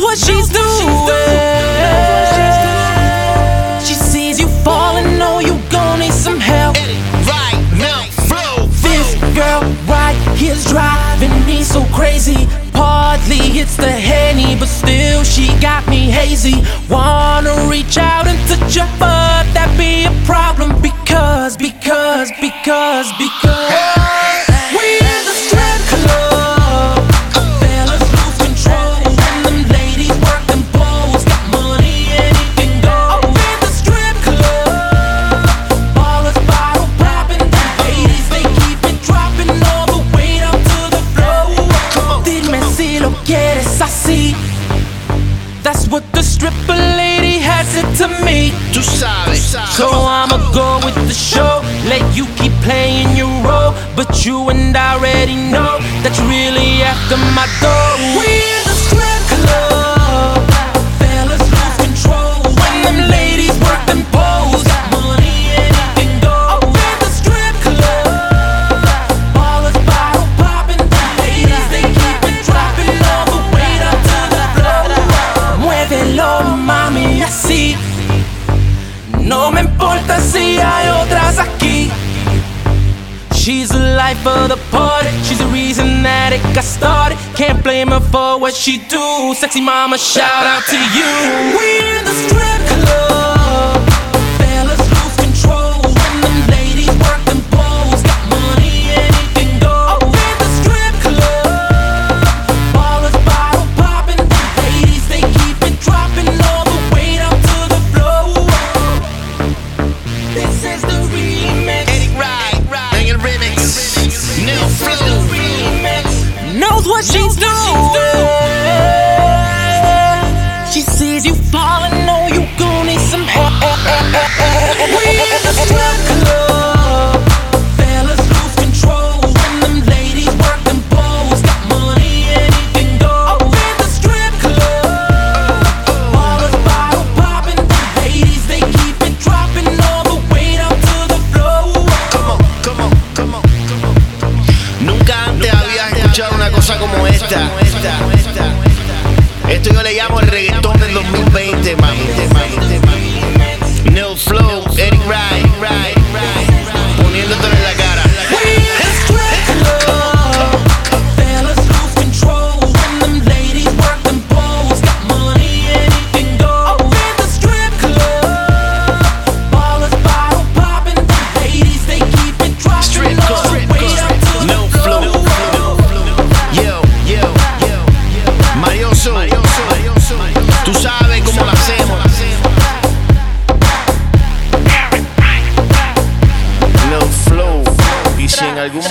what she's doing. She sees you falling, know you gon' need some help. Right now, flow. This girl right here's driving me so crazy. Partly it's the Henny, but still she got me hazy. Wanna reach out and touch her, but that be a problem because we in the strip club. Fellas lose control when them ladies work them poles. Got money, anything goes. Up in the strip club, ballers bottle popping. The ladies they keep it dropping all the way down to the floor. Dime si lo quieres así. That's what the stripper lady has said to me. Tú sabes. So I'ma go with the show, let you keep playing your role, but you and I already know that you're really after my dough. We in the strip club, fellas lose control when them ladies work them poles. Got money, anything goes. Up in the strip club, ballers bottle popping. The ladies they keep it dropping all the way down to the floor. Muévelo, mami, así. No me importa si hay otras aquí. She's the life of the party. She's the reason that it got started. Can't blame her for what she do. Sexy mama, shout out to you. We in the strip club. Fellas lose control when them ladies work them poles. Got money, anything goes. Up in the strip club, ballers bottle popping. The ladies they keep it dropping all the way down to the floor. This is the remix. Eric Wright, bring el remix. New flow. Knows what she's doing. She sees you falling, know you gon' need some help. We in the strip club. Fellas lose control when them ladies work them poles. Got money, anything goes. Up in the strip club, ballers bottle popping. The ladies they keep it dropping all the way down to the floor. Come on. Nunca antes habías escuchado una cosa como esta. Esto yo le llamo el reggaetón del 2020, mami. New flow, Eric Wright, poniéndotelo en la cara. We in the strip club. Fellas lose control when them ladies work them poles. Got money, anything goes. Up in the strip club, ballers bottle popping. The ladies they keep it dropping Strip all the club, way down to no the flow. floor. Yo, Marioso, tú sabes cómo lo hacemos. No flow, y si en algún